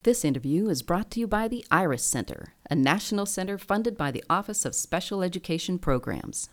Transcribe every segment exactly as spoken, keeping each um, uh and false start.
This interview is brought to you by the IRIS Center, a national center funded by the Office of Special Education Programs.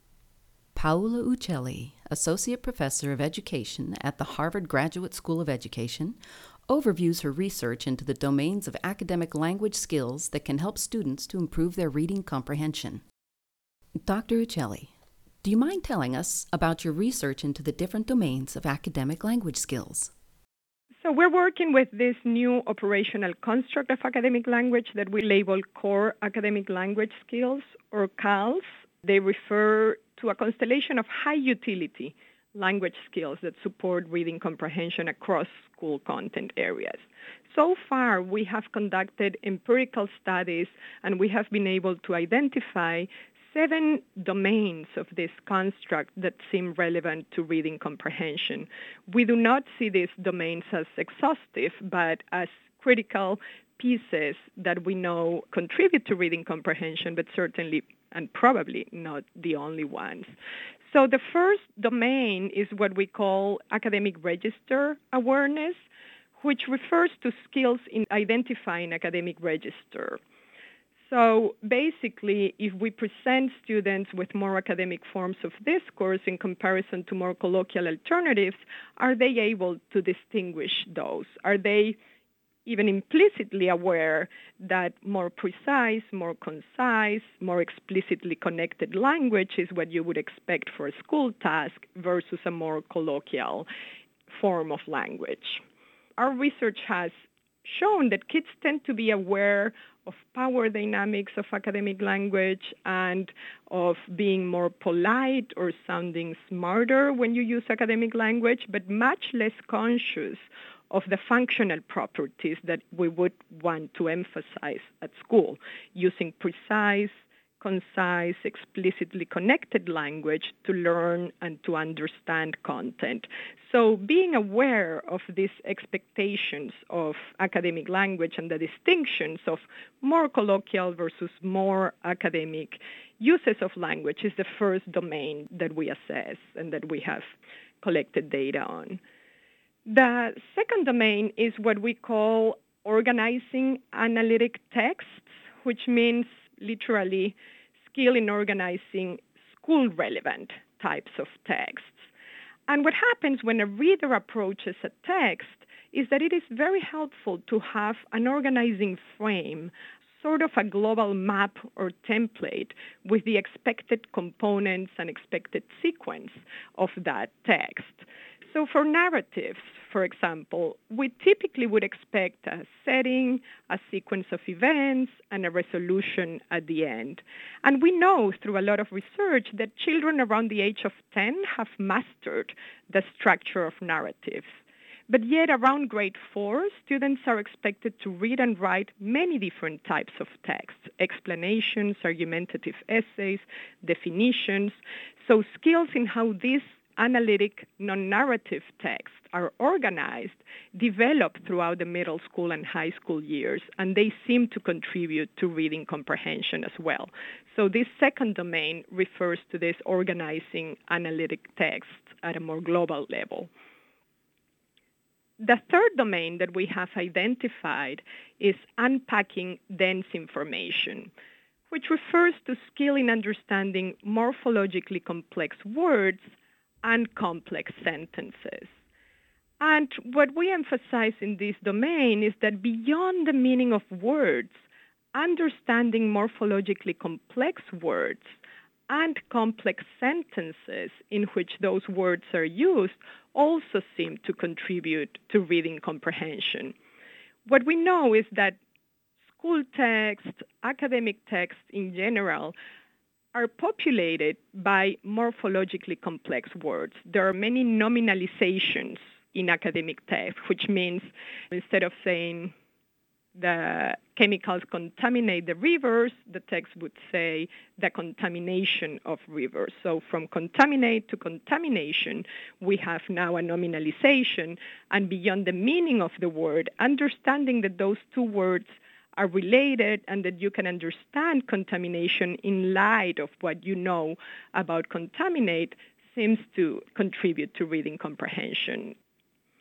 Paola Uccelli, Associate Professor of Education at the Harvard Graduate School of Education, overviews her research into the domains of academic language skills that can help students to improve their reading comprehension. Doctor Uccelli, do you mind telling us about your research into the different domains of academic language skills? So we're working with this new operational construct of academic language that we label Core Academic Language Skills, or C A L S. They refer to a constellation of high-utility language skills that support reading comprehension across school content areas. So far, we have conducted empirical studies, and we have been able to identify seven domains of this construct that seem relevant to reading comprehension. We do not see these domains as exhaustive, but as critical pieces that we know contribute to reading comprehension, but certainly and probably not the only ones. So the first domain is what we call academic register awareness, which refers to skills in identifying academic register. So basically, if we present students with more academic forms of discourse in comparison to more colloquial alternatives, are they able to distinguish those? Are they even implicitly aware that more precise, more concise, more explicitly connected language is what you would expect for a school task versus a more colloquial form of language? Our research has shown that kids tend to be aware of power dynamics of academic language and of being more polite or sounding smarter when you use academic language, but much less conscious of the functional properties that we would want to emphasize at school, using precise, concise, explicitly connected language to learn and to understand content. So being aware of these expectations of academic language and the distinctions of more colloquial versus more academic uses of language is the first domain that we assess and that we have collected data on. The second domain is what we call organizing analytic texts, which means literally skill in organizing school-relevant types of texts. And what happens when a reader approaches a text is that it is very helpful to have an organizing frame, sort of a global map or template with the expected components and expected sequence of that text. So for narratives, for example, we typically would expect a setting, a sequence of events, and a resolution at the end. And we know through a lot of research that children around the age of ten have mastered the structure of narratives. But yet around grade four, students are expected to read and write many different types of texts, explanations, argumentative essays, definitions. So skills in how these analytic, non-narrative texts are organized, develop throughout the middle school and high school years, and they seem to contribute to reading comprehension as well. So this second domain refers to this organizing analytic text at a more global level. The third domain that we have identified is unpacking dense information, which refers to skill in understanding morphologically complex words and complex sentences. And what we emphasize in this domain is that beyond the meaning of words, understanding morphologically complex words and complex sentences in which those words are used also seem to contribute to reading comprehension. What we know is that school text, academic text in general, are populated by morphologically complex words. There are many nominalizations in academic text, which means instead of saying the chemicals contaminate the rivers, the text would say the contamination of rivers. So from contaminate to contamination, we have now a nominalization, and beyond the meaning of the word, understanding that those two words are related and that you can understand contamination in light of what you know about contaminate seems to contribute to reading comprehension.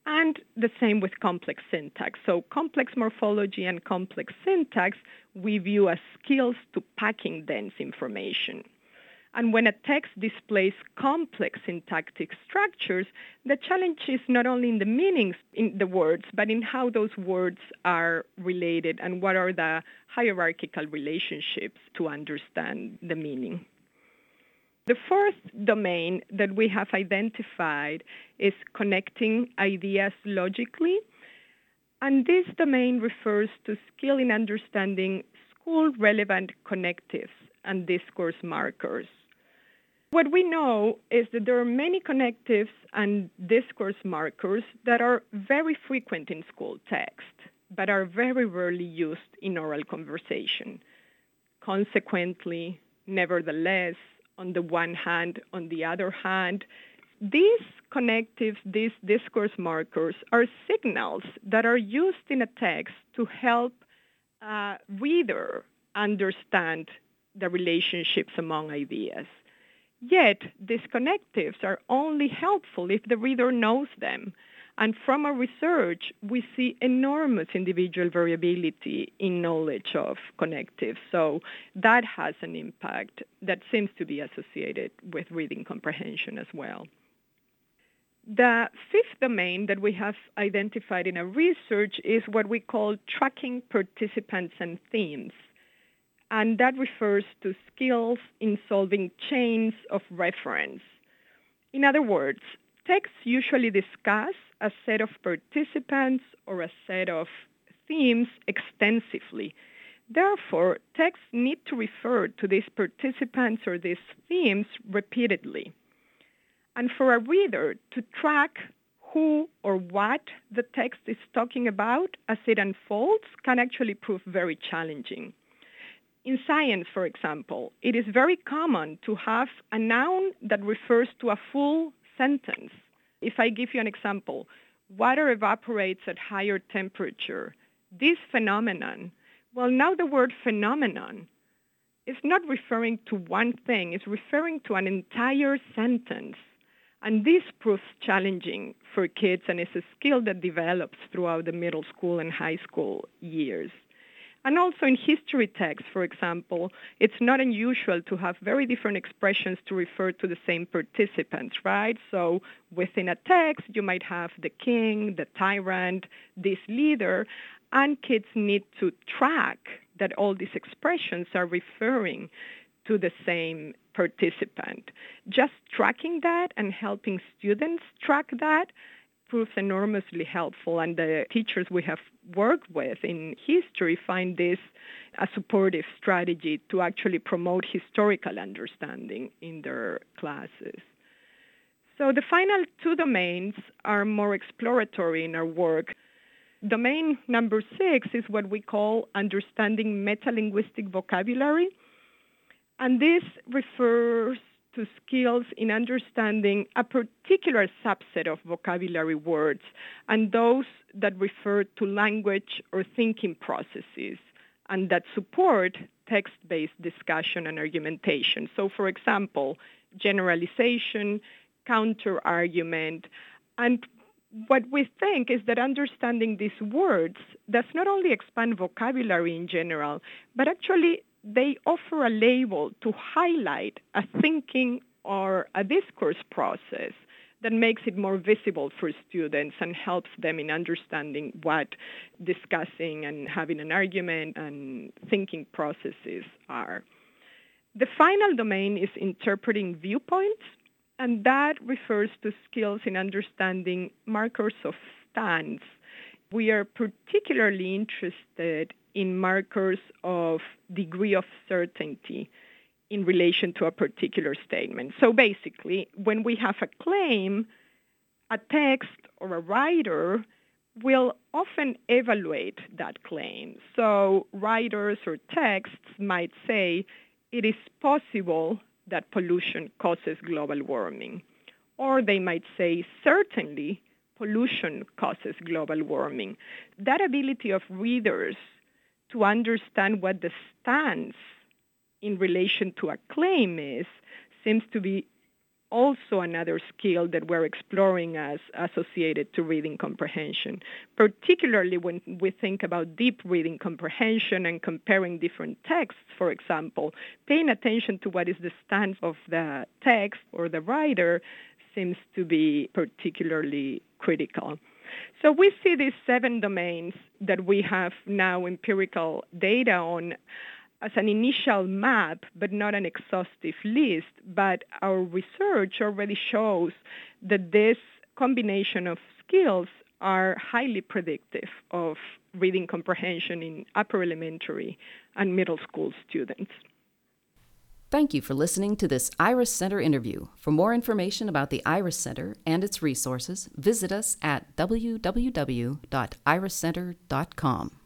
And the same with complex syntax. So complex morphology and complex syntax we view as skills to packing dense information. And when a text displays complex syntactic structures, the challenge is not only in the meanings in the words, but in how those words are related and what are the hierarchical relationships to understand the meaning. The fourth domain that we have identified is connecting ideas logically. And this domain refers to skill in understanding school-relevant connectives and discourse markers. What we know is that there are many connectives and discourse markers that are very frequent in school text, but are very rarely used in oral conversation. Consequently, nevertheless, on the one hand, on the other hand, these connectives, these discourse markers, are signals that are used in a text to help a reader understand the relationships among ideas. Yet, these connectives are only helpful if the reader knows them. And from our research, we see enormous individual variability in knowledge of connectives. So that has an impact that seems to be associated with reading comprehension as well. The fifth domain that we have identified in our research is what we call tracking participants and themes. And that refers to skills in solving chains of reference. In other words, texts usually discuss a set of participants or a set of themes extensively. Therefore, texts need to refer to these participants or these themes repeatedly. And for a reader to track who or what the text is talking about as it unfolds can actually prove very challenging. In science, for example, it is very common to have a noun that refers to a full sentence. If I give you an example, water evaporates at higher temperature. This phenomenon, well, now the word phenomenon is not referring to one thing, it's referring to an entire sentence. And this proves challenging for kids, and is a skill that develops throughout the middle school and high school years. And also in history texts, for example, it's not unusual to have very different expressions to refer to the same participants, right? So within a text, you might have the king, the tyrant, this leader, and kids need to track that all these expressions are referring to the same participant. Just tracking that and helping students track that proves enormously helpful, and the teachers we have worked with in history find this a supportive strategy to actually promote historical understanding in their classes. So the final two domains are more exploratory in our work. Domain number six is what we call understanding metalinguistic vocabulary, and this refers to skills in understanding a particular subset of vocabulary words and those that refer to language or thinking processes and that support text-based discussion and argumentation. So, for example, generalization, counter-argument, and what we think is that understanding these words does not only expand vocabulary in general, but actually they offer a label to highlight a thinking or a discourse process that makes it more visible for students and helps them in understanding what discussing and having an argument and thinking processes are. The final domain is interpreting viewpoints, and that refers to skills in understanding markers of stance. We are particularly interested in markers of degree of certainty in relation to a particular statement. So basically, when we have a claim, a text or a writer will often evaluate that claim. So writers or texts might say, it is possible that pollution causes global warming. Or they might say, certainly, pollution causes global warming. That ability of readers to understand what the stance in relation to a claim is seems to be also another skill that we're exploring as associated to reading comprehension, particularly when we think about deep reading comprehension and comparing different texts, for example. Paying attention to what is the stance of the text or the writer seems to be particularly critical. So we see these seven domains that we have now empirical data on as an initial map, but not an exhaustive list. But our research already shows that this combination of skills are highly predictive of reading comprehension in upper elementary and middle school students. Thank you for listening to this IRIS Center interview. For more information about the IRIS Center and its resources, visit us at w w w dot iris center dot com.